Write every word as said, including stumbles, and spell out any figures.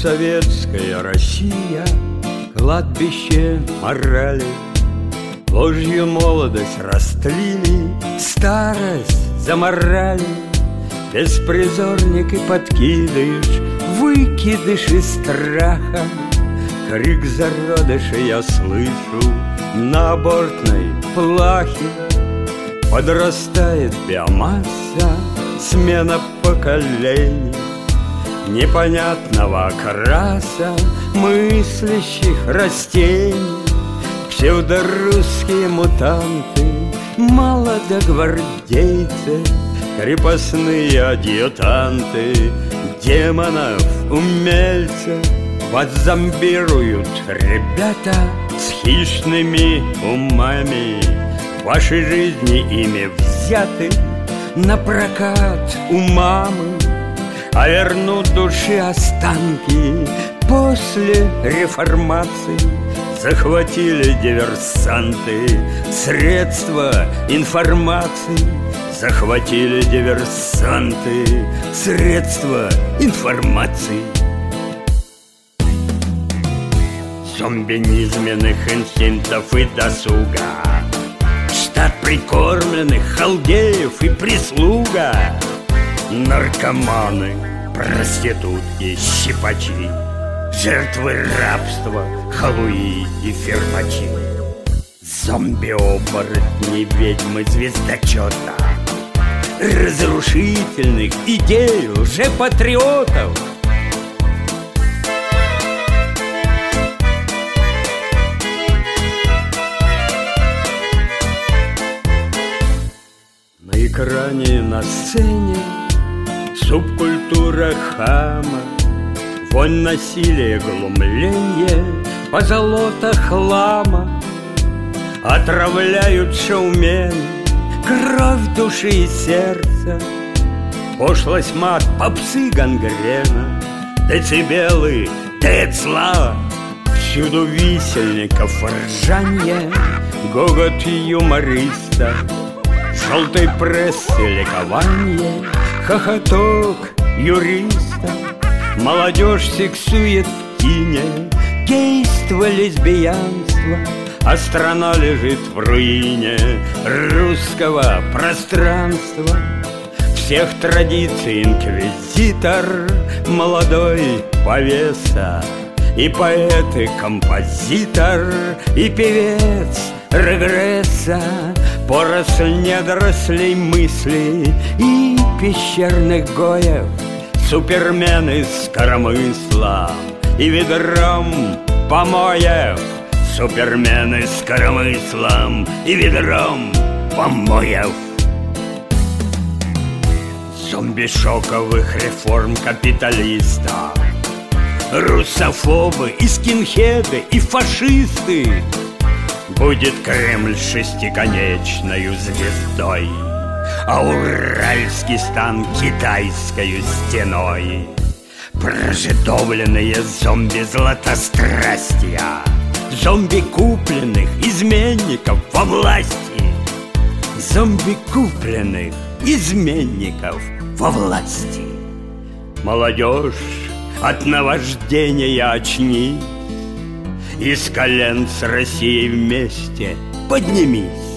Советская Россия, кладбище морали. Ложью молодость растлили, старость заморали. Беспризорник и подкидыш, выкидыш из страха. Крик зародыша я слышу на абортной плахе. Подрастает биомасса, смена поколений, непонятного окраса мыслящих растений. Псевдорусские мутанты, молодогвардейцы, крепостные адъютанты демонов умельцев. Подзомбируют ребята с хищными умами. Ваши жизни ими взяты на прокат у мамы, а вернут души останки после реформации. Захватили диверсанты средства информации. Захватили диверсанты средства информации. Зомби низменных инстинктов и досуга, штат прикормленных халдеев и прислуга. Наркоманы, проститутки, щипачи, жертвы рабства, халуи и фермачи. Зомби-оборотни, ведьмы звездочета, разрушительных идей лжепатриотов. На экране, на сцене субкультура хама, вонь насилия, глумление, позолота хлама. Отравляют шоумены кровь души и сердца. Пошлость, мат, попсы, гангрена, децибелы, Тецла. Всюду висельников ржанье, гогот юмориста, желтой прессы ликование, хохоток юриста. Молодежь сексует в кине, гейство, лесбиянство, а страна лежит в руине русского пространства. Всех традиций инквизитор, молодой повеса, и поэт, и композитор, и певец регресса. Поросль недорослей мыслей и пещерных гоев, супермены с коромыслом и ведром помоев. Супермены с коромыслом и ведром помоев. Зомби шоковых реформ капиталиста, русофобы и скинхеды и фашисты. Будет Кремль шестиконечною звездой, а Уральский стан китайскою стеной. Прожитовленные зомби златострастия, зомби купленных изменников во власти. Зомби купленных изменников во власти. Молодежь, от наваждения очнись, из колен с Россией вместе поднимись.